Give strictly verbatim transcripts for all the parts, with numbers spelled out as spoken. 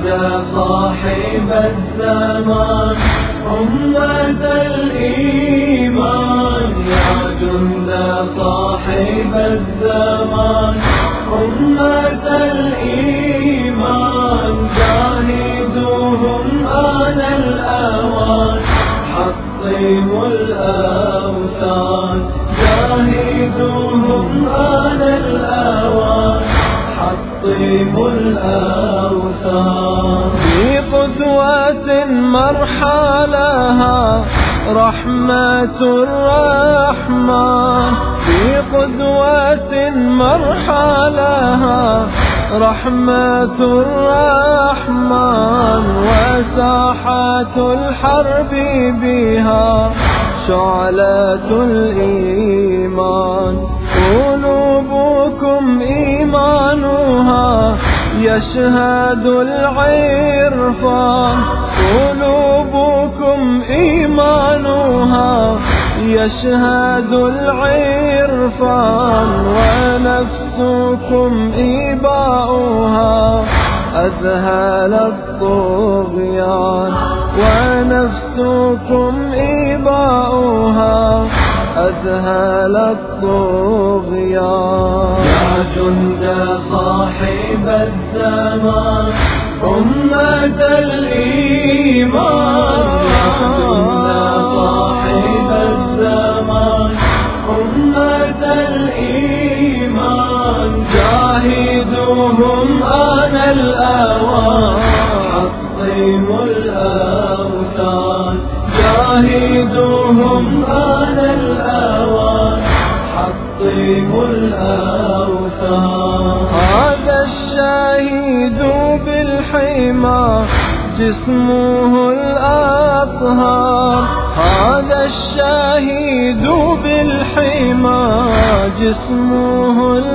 صاحب الزمان أمة الإيمان، يا جند صاحب الزمان أمة الإيمان، جاهدوهم آن الأوان حطموا الأوثان، جاهدوهم آن الأوان حطموا الأوثان. في قدوة مرحلها رحمة الرحمن، في قدوة مرحلها رحمة الرحمن، وساحات الحرب بها شعلة الإيمان، قلوبكم إيمانها يشهد العرفان، قلوبكم إيمانها يشهد العرفان، ونفسكم إباؤها أذهل الطغيان، ونفسكم إباؤها أذهل الطغيان. يا جند صاحب الزمان أمة الإيمان، يا جند صاحب الزمان أمة الإيمان، جاهدوهم آن الأوان حطموا الأوثان، جاهدوهم آن الأوان حطموا الأوثان. هذا الشهيد بالحمى جسمه الأطهار، هذا الشهيد بالحمى جسمه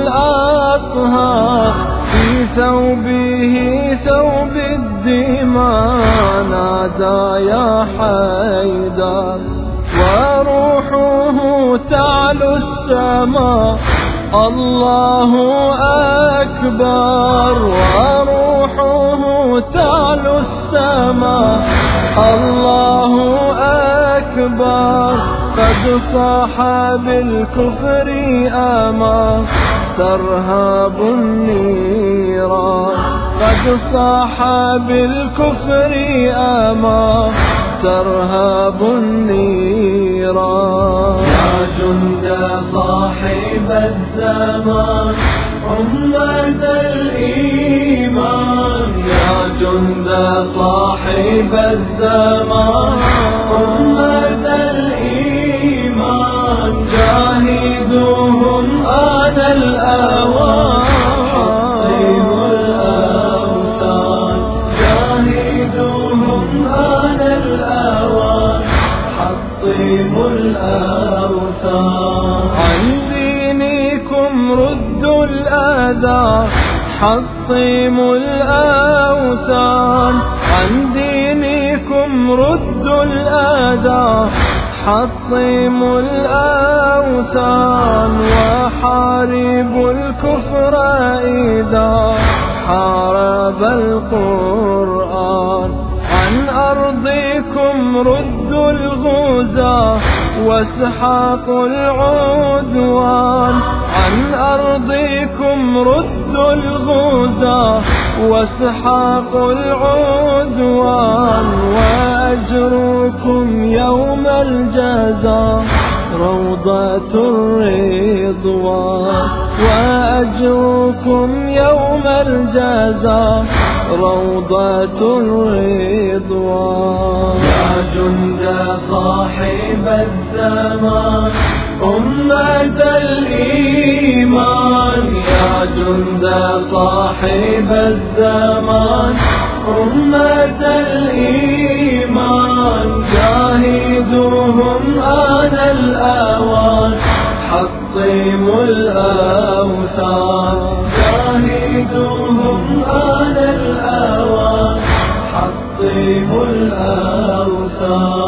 الأطهار، في ثوبه ثوب الدماء نادى يا حيدر، وروحه تعلو السماء الله أكبر، وروحه تعلو السماء الله أكبر، قد صاح بالكفر أما ترهب النيران، قد صاح بالكفر أما ترهب النيران. يا جند صاحب الزمان أمة الإيمان، يا جند صاحب الزمان أمة الإيمان، جاهدوهم آن الأوان حطموا الأوثان، جاهدوهم آن الأوان حطموا الأوثان. عن دينكم ردوا الأذى حطموا الأوثان، عن دينكم ردوا الأذى حطموا الأوثان، وحاربوا الكفر إذا حارب القرآن، عن أرضكم ردوا الغزاة واسحقوا العدوان، عن أرضكم ردوا الغزاة واسحقوا العدوان، وأجركم يوم الجزاء روضة الرضوان، وأجركم يوم الجزاء روضة الرضوان. يا جند صاحب الزمان أمة الإيمان، يا جند صاحب الزمان أمة الإيمان، جاهدوهم آن الأوان حطموا الأوثان، جاهدوهم آن الأوان حطموا الأوثان.